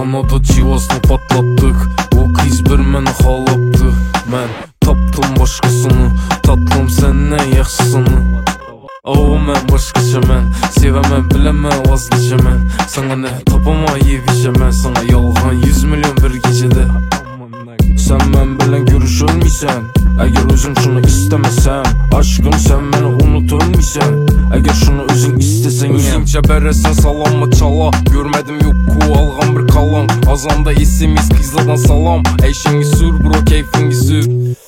Kanada Chivas'ını patlattık. O kız bir meni xalaptı. Mən tapdım başqasını, tatlım səndən yaxşısını. Mən başqaca mən, sevəmən, biləmən, vazgeçəmən. Sana nə tapamayıb işəmən, sana yalğan 100 milyon bir gecədə. Sen mən bilən görüş ölməysən, əgər özün şunu istəməsən. Aşkım sen məni unut ölməysən, əgər şunu özün istəsən. Özünçə bərəsən salamma çala, görmədim yok ku alğan bir kalam. Azanda SMS kızladan salam, eşini sür bro keyfini sür.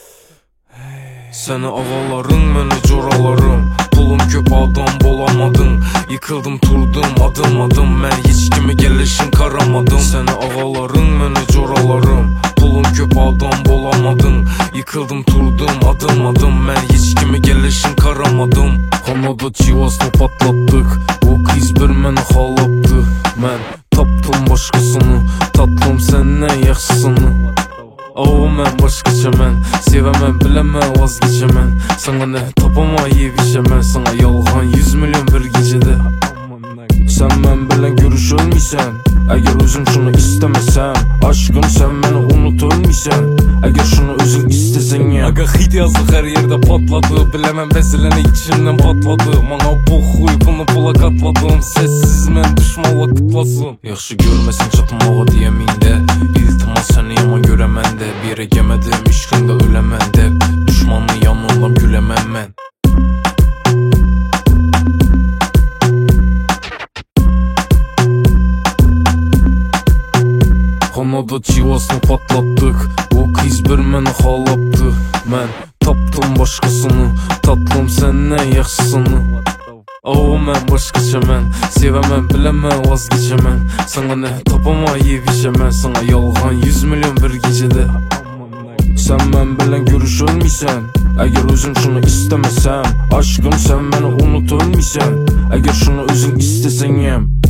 Səni ağaların, məni coralarım. Pulum köp adam bolamadın. Yıkıldım turdum adım adım. Mən hiç kimi gelişin karamadım. Səni ağaların, məni coralarım. Pulum köp adam bolamadın. Yıkıldım turdum adım adım. Mən hiç kimi gelişin karamadım. Kanada Chivas'ını patlattık. O kız bir məni xalaptı. Mən tapdım başqasını, tatlım səndən yaxşısını. Mən başqaca mən, sevəmən, biləmən, vazgeçəmən. Sana nə tapamayıb işəmən, sana yalğan 100 milyon bir gecədə. Sen mən bilən görüş ölməysən, əgər özün şunu istəməsən. Aşkım sen məni unut ölməysən, əgər şunu özün istəsən. Aga hit yazıq hər yerdə patladı, biləmən bəziləni içimdən patladı. Mana poxuy, bunu pula qatladım. Səssiz mən düşmanla qıtlasın. Yaxşı görməsin çatmağa deyəmində, İltimas səni yaman görəmən də. Bir yerə yemədim, işqində öləmən də. Düşmanın yanından güləmən mən. Kanada Chivas'ını patlattık. O kız bir məni xalaptı. Mən tapdım başqasını, tatlım səndən yaxşısını. Mən başqaca mən, sevəmən, biləmən, vazgeçəmən. Sana nə tapamayıb işəmən, sana yalğan 100 milyon bir gecədə. Sen mən bilən görüş ölməysən, əgər özün şunu istəməsən. Aşkım sen məni unut ölməysən, əgər şunu özün istəsən.